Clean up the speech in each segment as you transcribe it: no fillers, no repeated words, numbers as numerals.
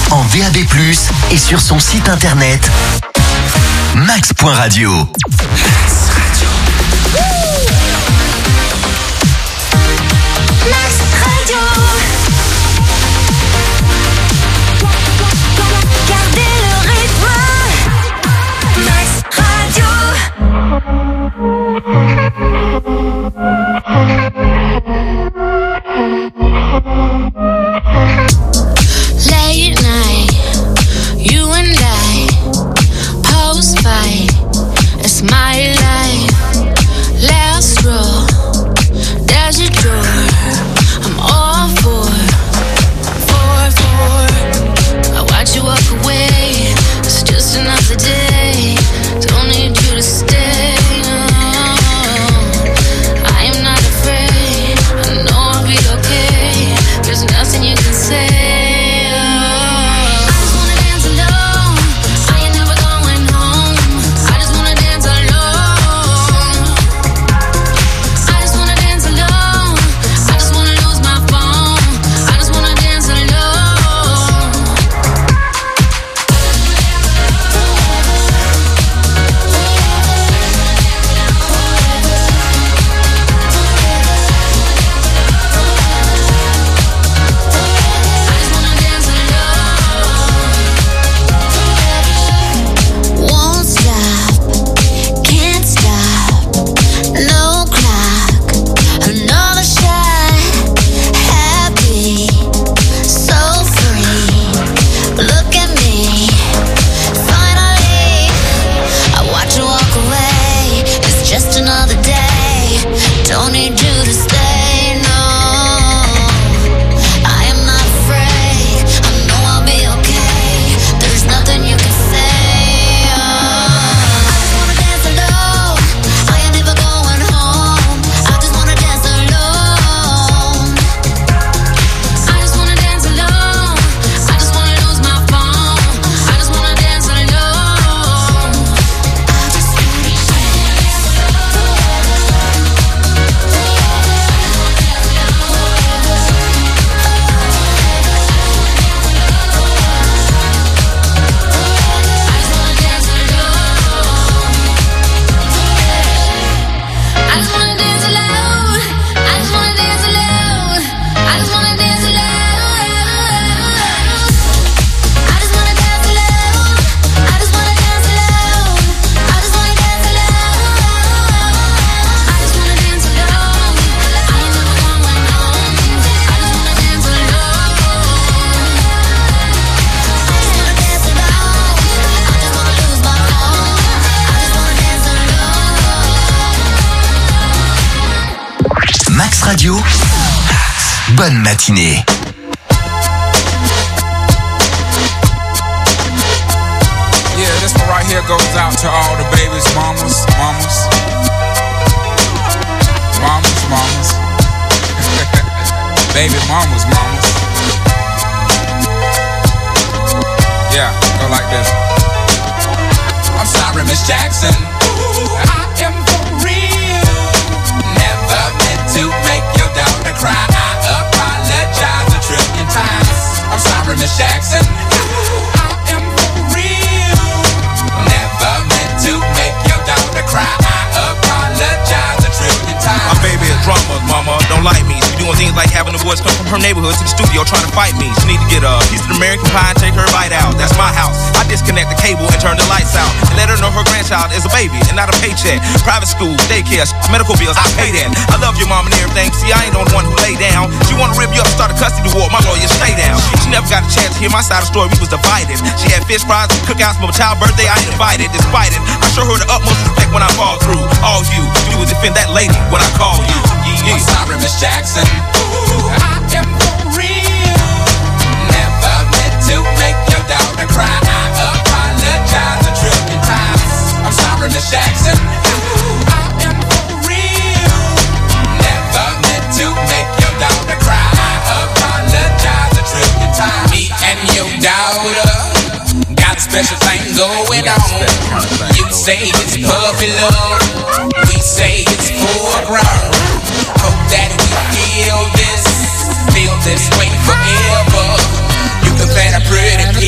en DAB+, et sur son site internet max.radio. Max Radio. Max Radio. Gardez le rythme. Max Radio. Late night, you and I, post-fight, it's my life. Last row, there's your door, I'm all for. I watch you walk away, it's just another day, don't need you to stay, no. I am not afraid, I know I'll be okay, there's nothing you can say. Radio. Bonne matinée. Yeah, this one right here goes out to all the babies, mamas. Baby mamas. Yeah, go like this. I'm sorry, Miss Jackson. I am for real. Never meant to make your daughter cry. I apologize a trillion times. I'm sorry, Miss Jackson. I am for real. Never meant to make your daughter cry. I apologize a trillion times. My baby is drama, mama, don't like me. She doing things like having the boys come from her neighborhood to the studio trying to fight me. She need to get a piece of American pie and take her bite out. That's my house. I disconnect the cable and turn the lights out and let her know her grandchild is a baby and not a paycheck. Private school, daycare, medical bills, I pay that. I love your mom and everything. See, I ain't the one who lay down. She wanna rip you up, start a custody war. My lawyer, stay down. She never got a chance to hear my side of the story. We was divided. She had fish fries and cookouts for my child's birthday. I ain't invited. Despite it, I show her the utmost respect when I fall through. All you do is defend that lady when I call you. Yeah. I'm sorry, Miss Jackson. I am for real. Never meant to make your daughter cry. I apologize a trillion times. I'm sorry, Miss Jackson. I am for real. Never meant to make your daughter cry. I apologize a trillion times. Me and your daughter got a special thing going on. You say it's puppy love. We say it's foreground. Hope that we feel this way forever. You can plant a pretty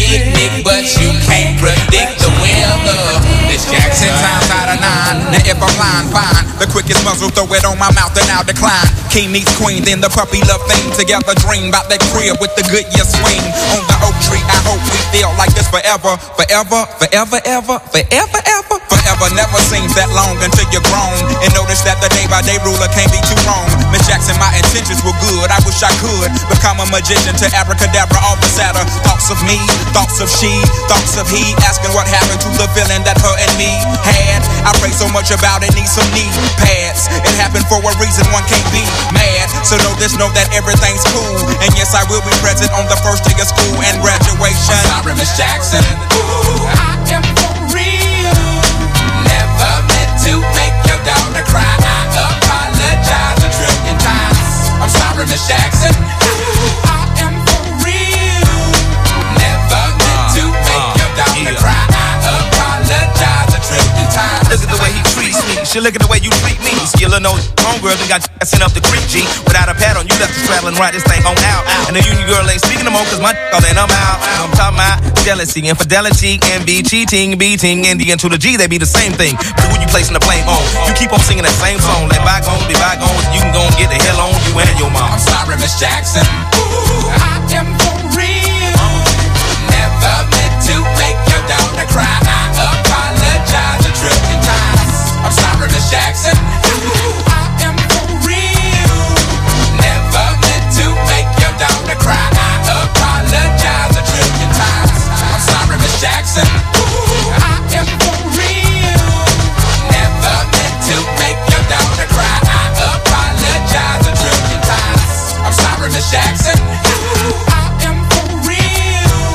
predict, but you can't predict the weather. This Jackson times out of 9. Now if I'm lying, fine. The quickest muzzle, throw it on my mouth and I'll decline. King meets queen, then the puppy love thing. Together dream about that crib with the Goodyear swing. On the oak tree, I hope we feel like this forever. Forever, forever, ever, forever, ever. Forever never seems that long until you're grown. And notice that the day-by-day ruler can't be too wrong. Miss Jackson, my intentions were good. I wish I could become a magician to abracadabra all the sadder. Thoughts of me, thoughts of she, thoughts of he. Asking what happened to the feeling that her and me had. I pray so much about it, need some knee pads. It happened for a reason, one can't be mad. So know this, know that everything's cool. And yes, I will be present on the first day of school and graduation. I'm sorry, Miss Jackson. Ooh, I am for real. Never meant to make your daughter cry. I apologize a trillion times. I'm sorry, Miss Jackson. Ooh, I am for real. Never meant to make your daughter cry. I apologize a trillion times. Look at the way he treats me. She look at the way you treat me. Skill no homegirl done got sent up the creek, G. Without a pad on, you left the straddle and ride this thing on out. And the union girl ain't speaking no more, cause my all in, I'm out. I'm talking about jealousy, infidelity, envy, cheating, beating, and the N to the G, they be the same thing. But who you placing the blame on? You keep on singing that same song. Let bygones be bygones, you can go and get the hell on you and your mom. I'm sorry, Miss Jackson. Ooh, I am for real. Never meant to make your daughter cry. I apologize a trillion times. I'm sorry, Miss Jackson. Ooh, I am for real. Never meant to make your daughter cry. I apologize a trillion times. I'm sorry, Miss Jackson. Ooh, I am for real. Never meant to make your daughter cry. I apologize a trillion times. I'm sorry, Miss Jackson. Ooh, I am for real.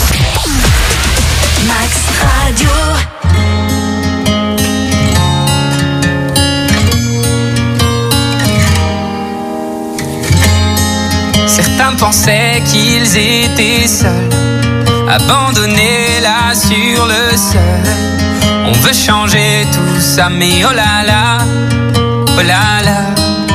Max Radio. Certains pensaient qu'ils étaient seuls, abandonnés là sur le sol. On veut changer tout ça, mais oh là là, oh là là.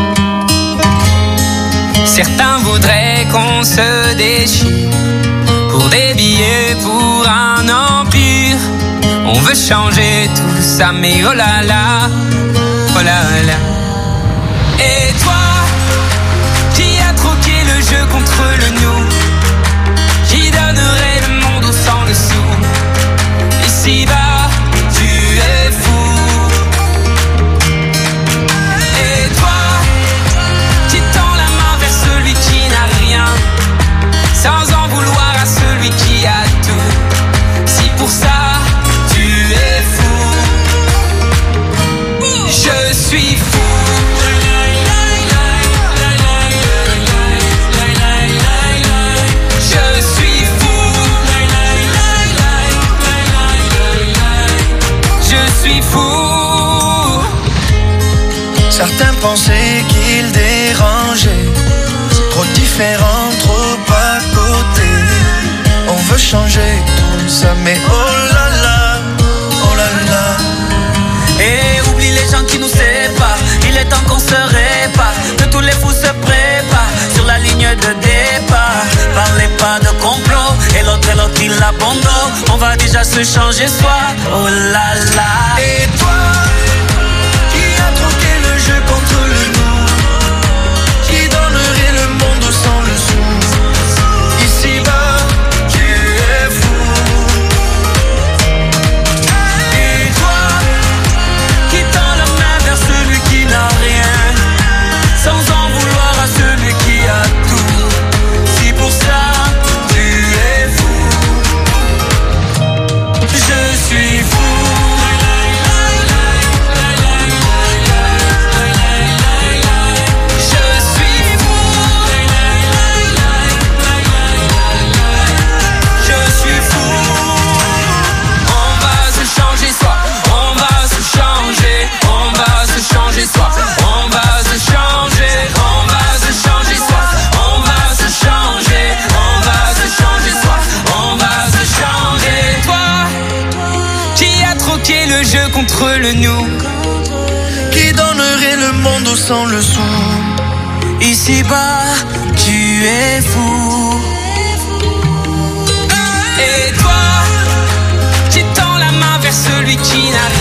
Certains voudraient qu'on se déchire pour des billets, pour un empire. On veut changer tout ça, mais oh là là, oh là là. Et toi, qui a troqué le jeu contre le nous, qui donnerait le monde au sang le sou. Ici-bas, tu es fou. Et toi, qui tend la main vers celui qui n'a rien, sans en vouloir à celui qui a tout. Si pour ça, tu es fou, je suis fou. Certains pensaient qu'ils dérangeaient, trop différents, trop à côté. On veut changer tout ça, mais oh là là, oh là là. Et oublie les gens qui nous séparent, il est temps qu'on se répare, que tous les fous se préparent sur la ligne de départ. Parlez pas de complot, et l'autre il abandonne. On va déjà se changer soi, oh là là. Et toi, jeu contre le nous, qui donnerait le monde sans le sou. Ici-bas, tu es fou. Et toi, qui tend la main vers celui qui n'a rien, sans en vouloir à celui qui a tout. Si pour ça, tu es fou, je suis fou. Le jeu contre le nous, qui donnerait le monde sans le sou. Ici-bas, tu es fou. Et toi,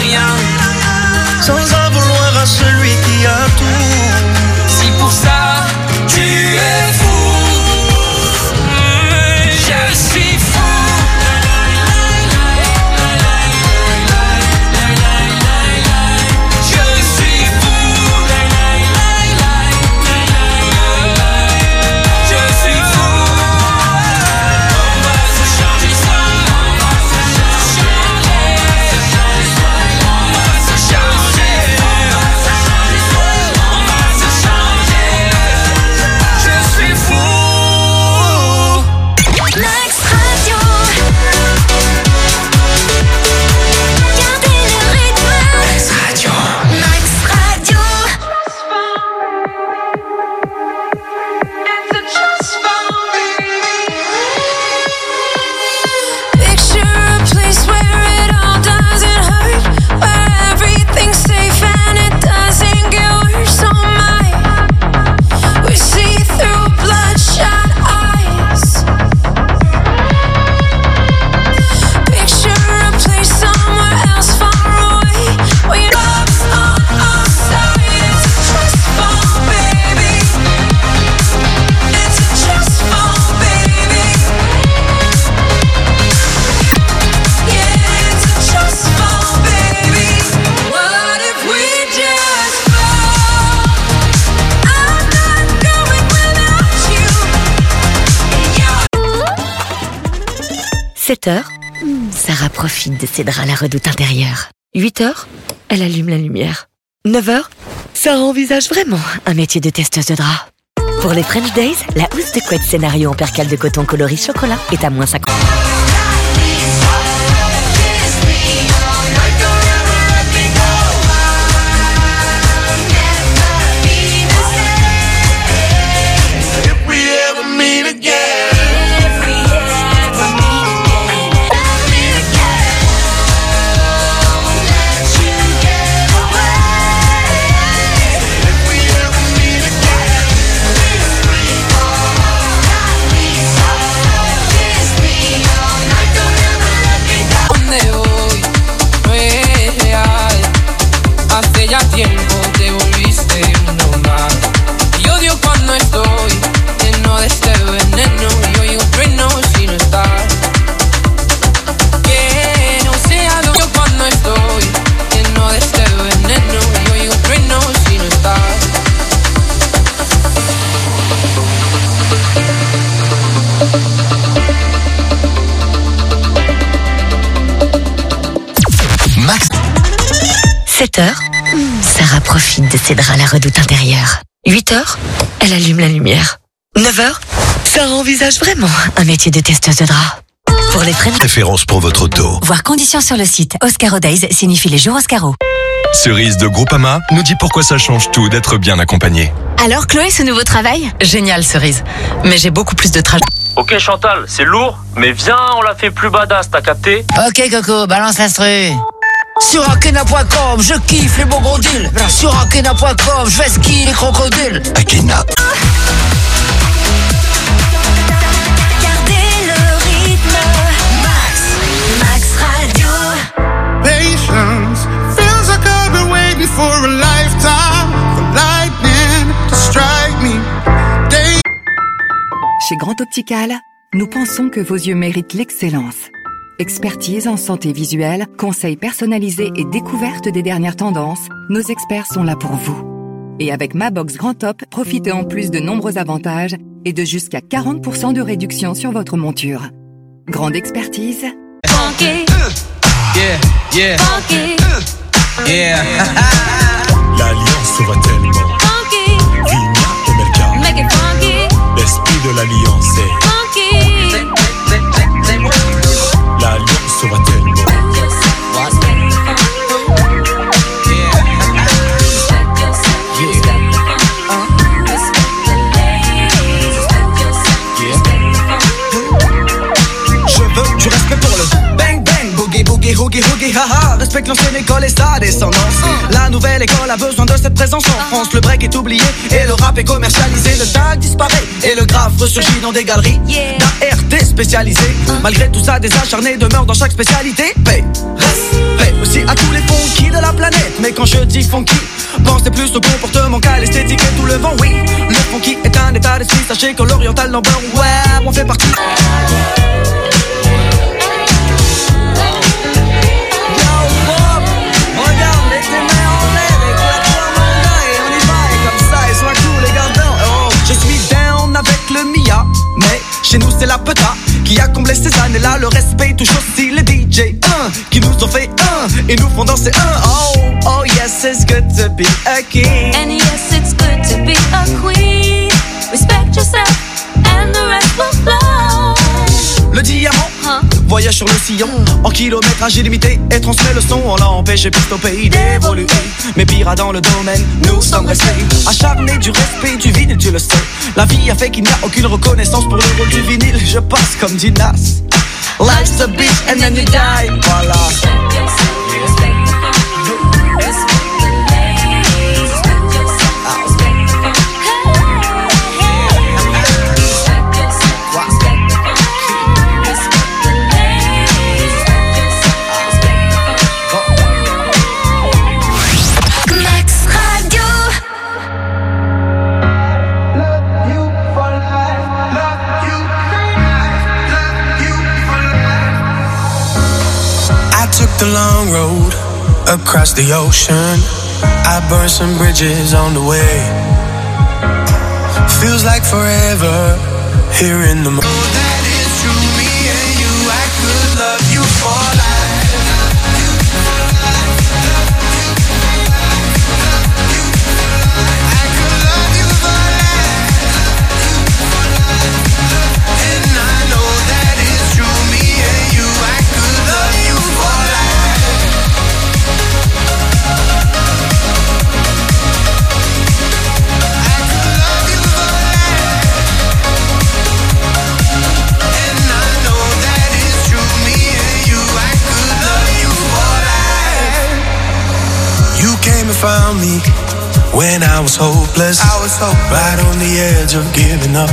rien. Sans en vouloir à celui qui a tout. Si pour ça tu es fou, je suis fou. Sarah profite de ses draps à la redoute intérieure. 8h, elle allume la lumière. 9h, Sarah envisage vraiment un métier de testeuse de draps. Pour les French Days, la housse de couette scénario en percale de coton coloris chocolat est à moins 50%. Ya tiempo te volviste uno más. Y odio cuando estoy lleno de este veneno. Y oigo trueno si no estás. Que no sea odio cuando estoy lleno de este veneno. Y oigo trueno si no estás. Max. 7h, Sarah profite de ses draps à la redoute intérieure. 8h, elle allume la lumière. 9h, Sarah envisage vraiment un métier de testeuse de draps. Pour les French... Référence pour votre auto. Voir conditions sur le site. Oscaro Days signifie les jours Oscaro. Cerise de Groupama nous dit pourquoi ça change tout d'être bien accompagné. Alors Chloé, ce nouveau travail ? Génial, Cerise. Mais j'ai beaucoup plus de trajet. Ok Chantal, c'est lourd, mais viens, on la fait plus badass, t'as capté ? Ok Coco, balance l'instru. Sur Akena.com, je kiffe les beaux gros deals. Sur Akena.com, je vais skier les crocodiles. Akena. Gardez le rythme. Max Radio. Patience feels like I've been waiting for a lifetime for lightning to strike me. Chez Grand Optical, nous pensons que vos yeux méritent l'excellence. Expertise en santé visuelle, conseils personnalisés et découverte des dernières tendances, nos experts sont là pour vous. Et avec Ma Box Grand Top, profitez en plus de nombreux avantages et de jusqu'à 40% de réduction sur votre monture. Grande expertise. Funky. Yeah, yeah. Funky. Yeah. L'alliance sera tellement. Funky. Vigna et Melka. Make it funky. L'esprit de l'alliance est. Funky. L'alliance sera tellement. Je veux du respect pour le bang bang, boogie boogie hoogie hoogie haha. Respecte l'ancienne école et sa descendance. La nouvelle école a besoin de cette présence en France. Le break est oublié et le rap est commercialisé. Le tag disparaît et le graphe ressurgit dans des galeries d'ART spécialisées. Malgré tout ça, des acharnés demeurent dans chaque spécialité. Paix, respect, aussi à tous les funky de la planète. Mais quand je dis funky, pensez plus au comportement qu'à l'esthétique et tout le vent, oui. Le funky est un état d'esprit, sachez que l'oriental number one, on fait partie. Je suis down avec le Mia, mais chez nous c'est la peta qui a comblé ces années-là. Le respect touche aussi les DJ qui nous ont fait et nous font danser Oh yes, it's good to be a king. And yes, it's good to be a queen. Respect yourself and the rest will flow. Le diamant voyage sur le sillon en kilométrage illimité et transmet le son. On l'a empêché plus au pays d'évoluer, mais pire dans le domaine, nous sommes restés acharnés du respect du vinyle, tu le sais. La vie a fait qu'il n'y a aucune reconnaissance pour le rôle du vinyle. Je passe comme dit Nas, life's a bitch and then you die. Voilà. The long road across the ocean. I burned some bridges on the way. Feels like forever here in the moment. Oh, that is true, me and you, I could love you for life. Found me when I was hopeless. Right on the edge of giving up.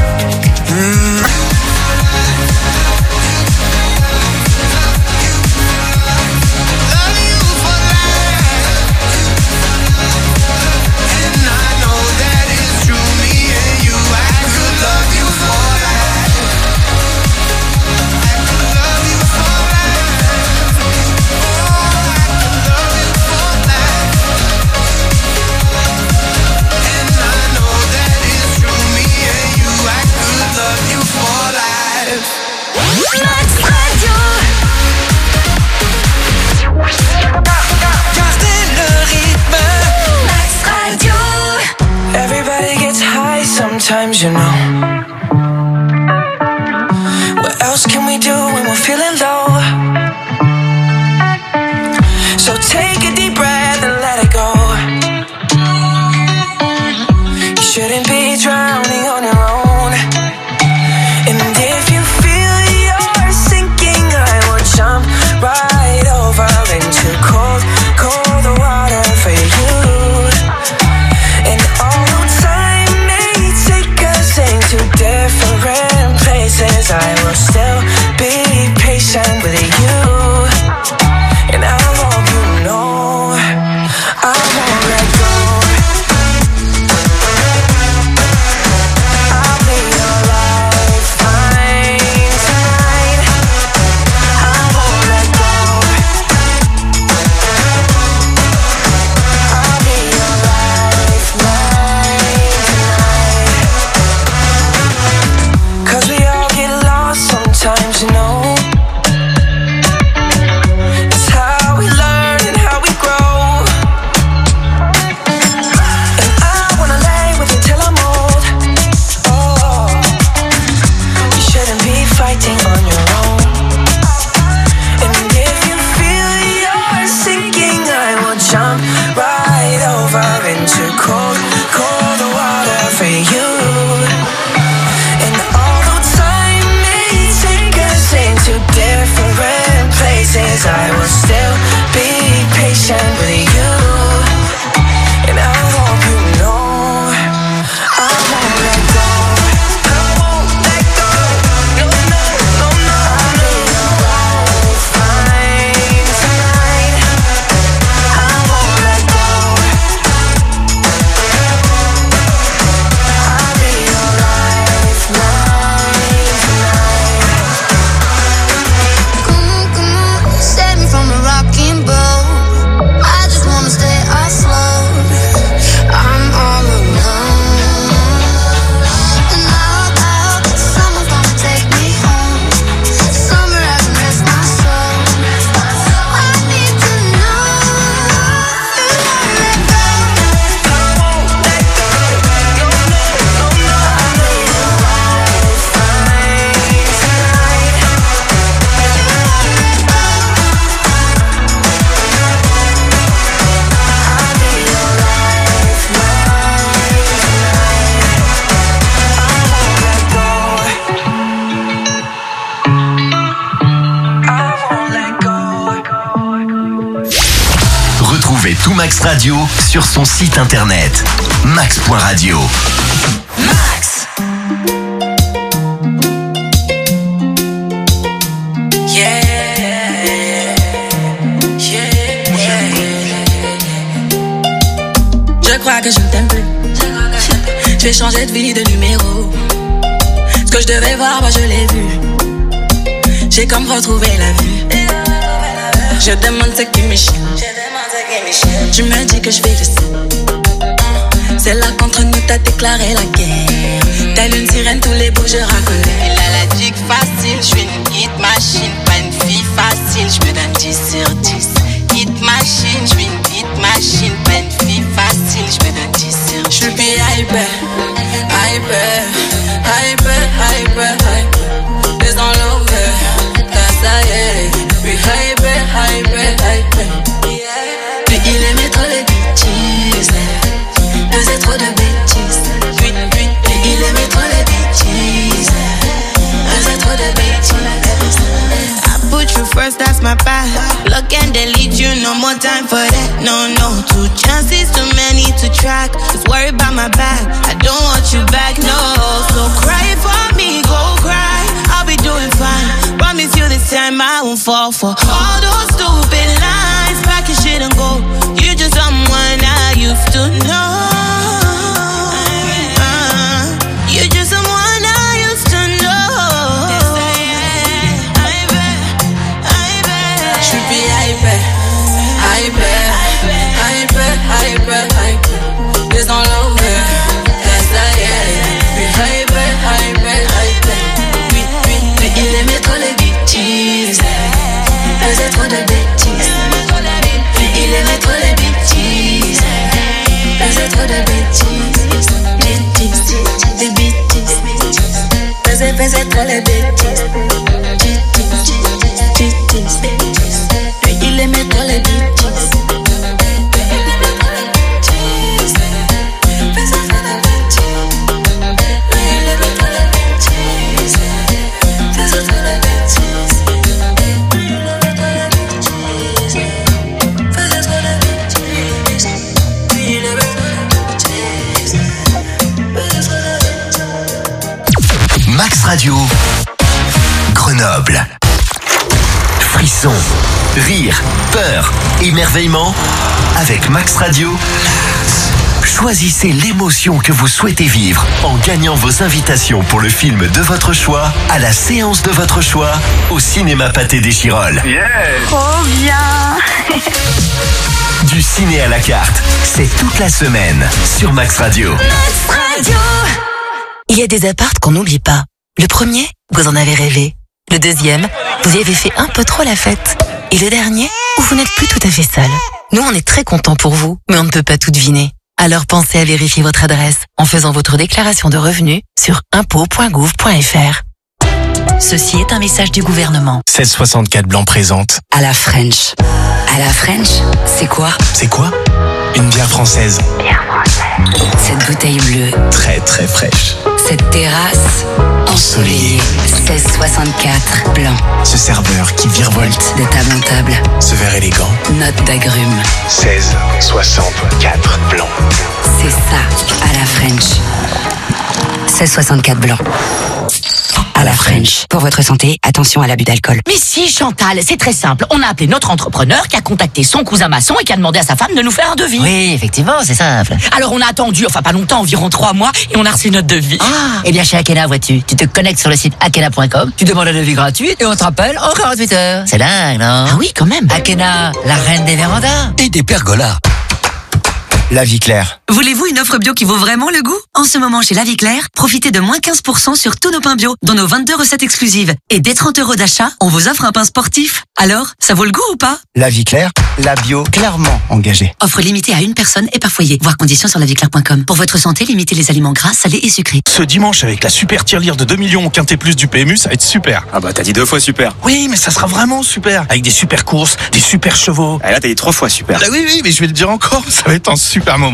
Sometimes, you know. What else can we do when we're feeling low? So take a deep breath and let it go. You shouldn't be drowning on your own. And if you feel you're sinking, I will jump right over into cold, cold water for you. And all time to different places, I will still be patient with you. Retrouvez tout Max Radio sur son site internet max.radio. Max. Je crois que je ne t'aime plus. Je vais changer de vie, de numéro. Ce que je devais voir, moi je l'ai vu. J'ai comme retrouvé la vue. Je demande ce qui me chie. Tu me dis que je fais du sang. C'est là qu'entre nous t'as déclaré la guerre. Telle une sirène, tous les bouts je racolais. Elle a la dick facile, je suis une hit machine. Pas une fille facile, je me donne 10 sur 10. Hit machine, je suis une hit machine. Pas une fille facile, je me donne 10 sur 10. Je suis hyper, it's all over. Cause I am hyper. Puis il aimait trop les bêtises. Faisait trop de bêtises. Puis il aimait trop les bêtises. Faisait trop de bêtises. I put you first, that's my path. Look and delete you, no more time for that. No, 2 chances, too many to track. Just worry about my back, I don't want you back, no. So cry for me, go cry, I'll be doing fine. Promise you this time I won't fall for all those stupid lines. Pack your shit and go, you're just someone I used to know. You're just someone I used to know. Hyper. It's all over. Cause I am hyper. Puis il aimait trop les bêtises. Faisait trop de bêtises. Puis il aimait trop les bêtises. Faisait trop de bêtises. Des bêtises. Faisait trop les bêtises. Puis il aimait trop les bêtises. Max Radio, Grenoble. Frisson, rire, peur, émerveillement. Avec Max Radio, choisissez l'émotion que vous souhaitez vivre en gagnant vos invitations pour le film de votre choix, à la séance de votre choix, au cinéma Pâté des Chirolles. Yeah. Trop bien. Du ciné à la carte, c'est toute la semaine sur Max Radio. Max Radio. Il y a des apparts qu'on n'oublie pas. Le premier, vous en avez rêvé. Le deuxième, vous y avez fait un peu trop la fête. Et le dernier, où vous n'êtes plus tout à fait seul. Nous, on est très contents pour vous, mais on ne peut pas tout deviner. Alors pensez à vérifier votre adresse en faisant votre déclaration de revenus sur impôts.gouv.fr. Ceci est un message du gouvernement. 1664 Blanc présente À la French. À la French, c'est quoi? C'est quoi? Une bière française. Cette bouteille bleue. Très très fraîche. Cette terrasse ensoleillée. 1664 Blanc. Ce serveur qui virevolte de table en table. Ce verre élégant. Note d'agrumes. 1664 Blanc. C'est ça, à la French. 1664 Blanc. À la French. Pour votre santé, attention à l'abus d'alcool. Mais si, Chantal, c'est très simple. On a appelé notre entrepreneur qui a contacté son cousin maçon et qui a demandé à sa femme de nous faire un devis. Oui, effectivement, c'est simple. Alors on a attendu, enfin pas longtemps, environ 3 mois, et on a reçu notre devis. Ah. Eh bien chez Akena, vois-tu, tu te connectes sur le site akena.com, tu demandes un devis gratuit et on te rappelle en 48 heures. C'est dingue, non? Ah oui, quand même. Akena, la reine des vérandas. Et des pergolas. La Vie Claire. Voulez-vous une offre bio qui vaut vraiment le goût? En ce moment, chez La Vie Claire, profitez de moins 15% sur tous nos pains bio, dont nos 22 recettes exclusives. Et dès 30 € d'achat, on vous offre un pain sportif. Alors, ça vaut le goût ou pas? La Vie Claire, la bio clairement engagée. Offre limitée à une personne et par foyer. Voir conditions sur lavieclaire.com. Pour votre santé, limitez les aliments gras, salés et sucrés. Ce dimanche, avec la super tirelire de 2 millions au Quintet Plus du PMU, ça va être super. Ah bah t'as dit 2 fois super. Oui, mais ça sera vraiment super. Avec des super courses, des super chevaux. Ah là t'as dit 3 fois super. Ah oui, mais je vais le dire encore, ça va être un super moment. Ouais, bon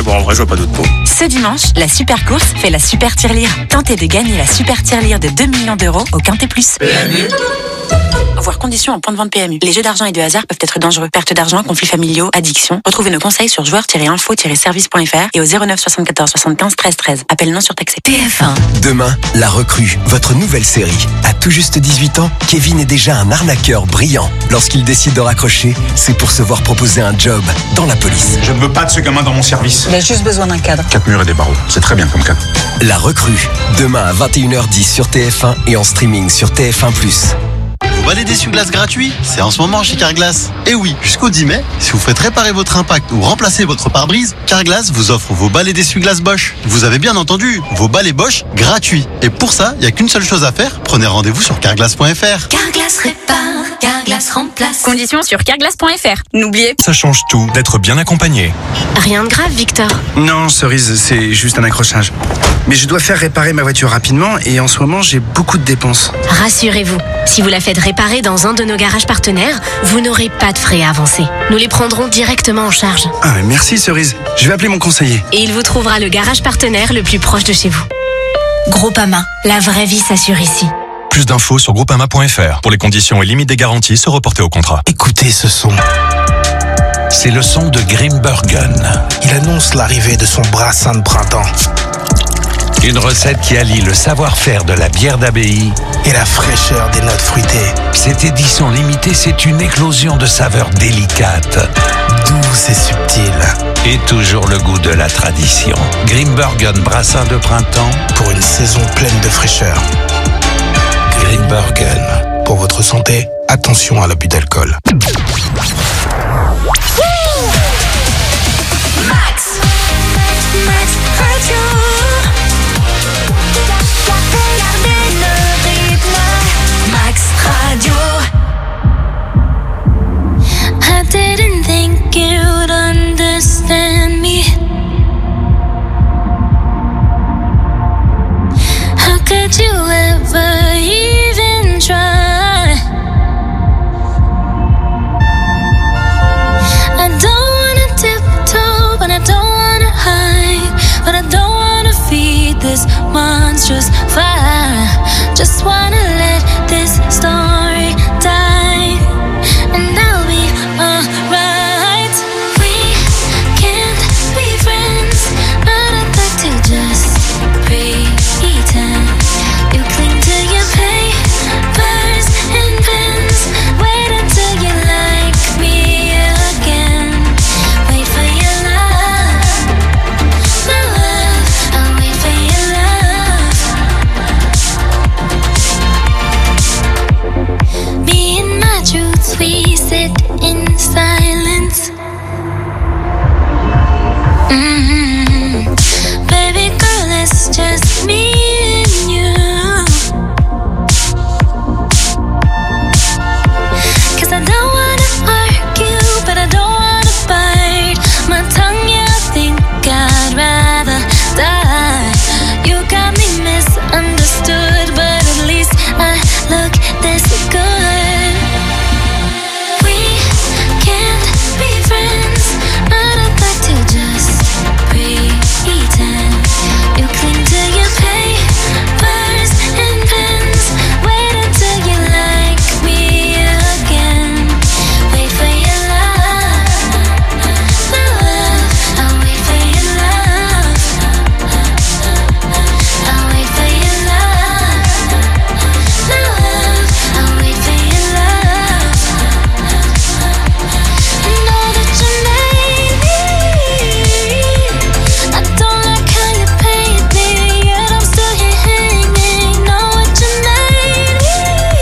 Bon, en vrai, je vois pas d'autre pot. Ce dimanche, la super course fait la super tirelire. Tentez de gagner la super tirelire de 2 millions d'euros au Quintet Plus. PMU. Voir conditions en point de vente PMU. Les jeux d'argent et de hasard peuvent être dangereux. Perte d'argent, conflits familiaux, addiction. Retrouvez nos conseils sur joueurs-info-service.fr et au 09 74 75 13 13. Appel non surtaxé. TF1. Demain, La Recrue, votre nouvelle série. À tout juste 18 ans, Kevin est déjà un arnaqueur brillant. Lorsqu'il décide de raccrocher, c'est pour se voir proposer un job dans la police. Je ne veux pas de ce gamin dans mon service. Il a juste besoin d'un cadre. 4 murs et des barreaux, c'est très bien comme cadre. La Recrue, demain à 21h10 sur TF1 et en streaming sur TF1+. Vous balai d'essuie-glace gratuit, c'est en ce moment chez Carglass. Et oui, jusqu'au 10 mai, si vous faites réparer votre impact ou remplacer votre pare-brise, Carglass vous offre vos balais d'essuie-glace Bosch. Vous avez bien entendu, vos balais Bosch gratuits. Et pour ça, il n'y a qu'une seule chose à faire, prenez rendez-vous sur carglass.fr. Carglass répare, Carglass remplace. Conditions sur carglass.fr. N'oubliez Ça change tout d'être bien accompagné. rien de grave, Victor. Non, Cerise, c'est juste un accrochage. Mais je dois faire réparer ma voiture rapidement et en ce moment, j'ai beaucoup de dépenses. Rassurez-vous, si vous la faites réparer dans un de nos garages partenaires, vous n'aurez pas de frais à avancer. Nous les prendrons directement en charge. Ah, mais merci, Cerise. Je vais appeler mon conseiller. Et il vous trouvera le garage partenaire le plus proche de chez vous. Groupama, la vraie vie s'assure ici. Plus d'infos sur groupama.fr. Pour les conditions et limites des garanties, se reporter au contrat. Écoutez ce son. C'est le son de Grimbergen. Il annonce l'arrivée de son brassin de printemps. Une recette qui allie le savoir-faire de la bière d'abbaye et la fraîcheur des notes fruitées. Cette édition limitée, c'est une éclosion de saveurs délicates, douces et subtiles. Et toujours le goût de la tradition. Grimbergen brassin de printemps pour une saison pleine de fraîcheur. Grimbergen. Pour votre santé, attention à l'abus d'alcool. I didn't think you'd understand me. How could you ever even try? I don't wanna tiptoe, but I don't wanna hide. But I don't wanna feed this monstrous fire. Just wanna let this story die, and I'll be alright. We can't be friends, but I'd like to just pretend. You cling to your papers and pens. Wait until you like me again. Wait for your love, my love. I'll wait for your love. Me and my truths, we sit in silence. Baby girl, it's just me and you. 'Cause I don't wanna argue, but I don't wanna bite my tongue. Yeah, I think I'd rather die. You got me misunderstood, but at least I look this good. We can't be friends, but I'd like to just pretend. You cling to your papers and pens. Wait until you like me again. Wait for your love, my love. I'll wait for your love. I'll wait for your love, my love. I'll wait for your love. I know that you made me. I don't like how you paid me, yet I'm still here hanging. Know what you made me.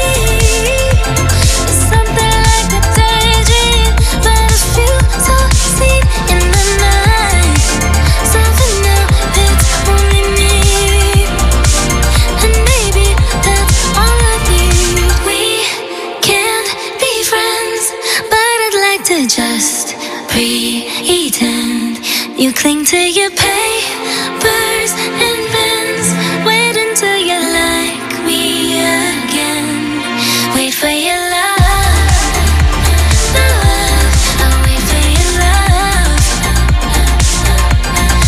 It's something like a daydream, but a few so seen in the night. So for now, it's only me, and maybe that's all I need. We can't be friends, but I'd like to just pretend. You cling to your papers and pens. Wait until you like me again. Wait for your love, my love. I'll wait for your love.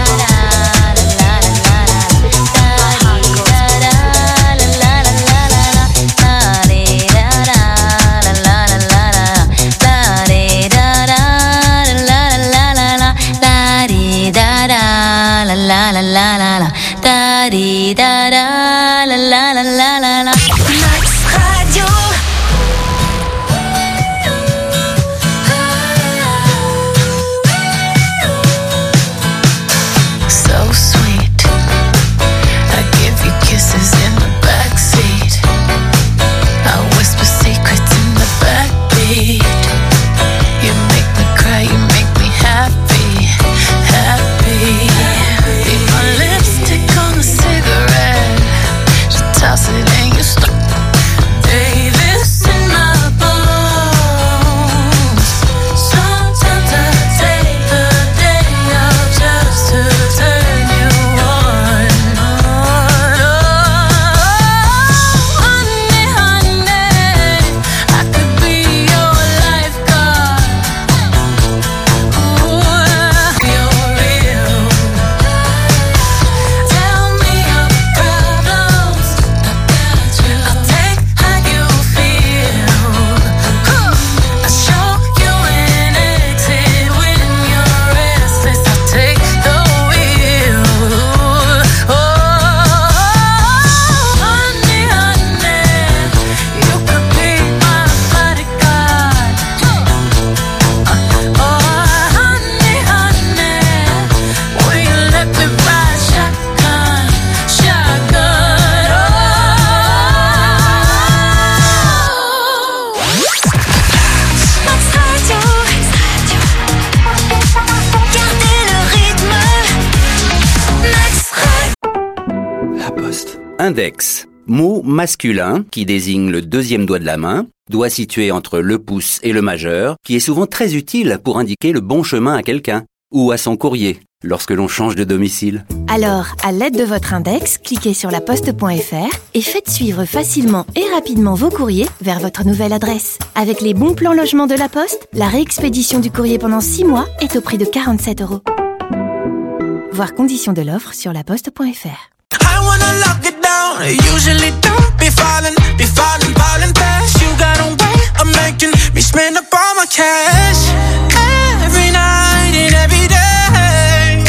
Index, mot masculin qui désigne le deuxième doigt de la main, doigt situé entre le pouce et le majeur, qui est souvent très utile pour indiquer le bon chemin à quelqu'un ou à son courrier lorsque l'on change de domicile. Alors, à l'aide de votre index, cliquez sur laposte.fr et faites suivre facilement et rapidement vos courriers vers votre nouvelle adresse. Avec les bons plans logement de La Poste, la réexpédition du courrier pendant 6 mois est au prix de 47 €. Voir conditions de l'offre sur laposte.fr. I wanna lock it down. Usually don't be falling fast. You got a way of making me spend up all my cash. Every night and every day.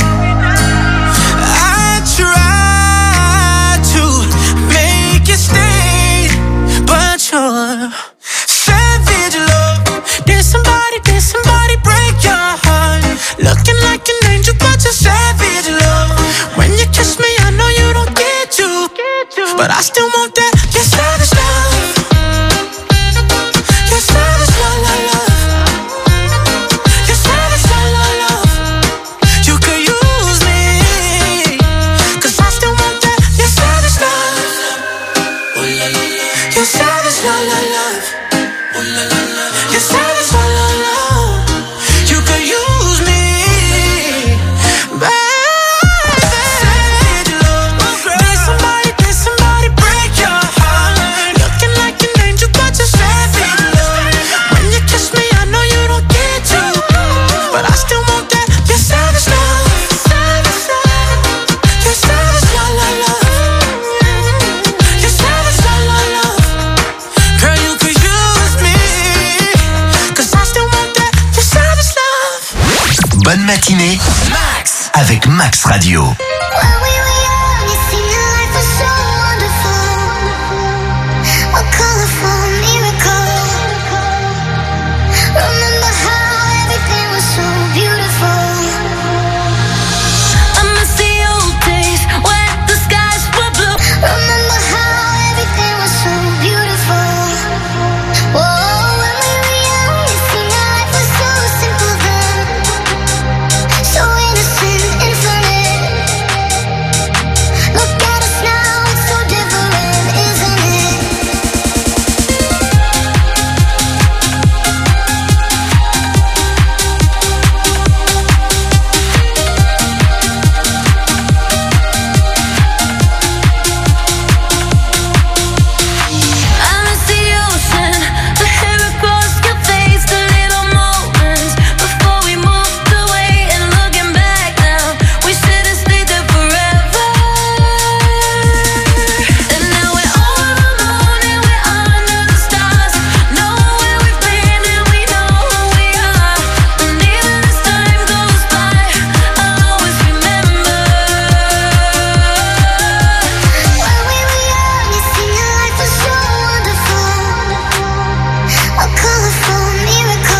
I try to make you stay, but you're but I still want that. Your savage love. Your savage love, love, love. Your savage love, love, love. You could use me, 'cause I still want that. Your savage love. Your savage love, love, love. Your savage love, love, love. You could use me, baby. Did somebody break your heart? Looking like an angel, but you're savage love. When you kiss me, I know you don't get to, but I still want that. Your savage love. Your savage love, love, love. Your savage love, love, love. Girl, you could use me, 'cause I still want that. Your savage love. Bonne matinée, Max, avec Max Radio.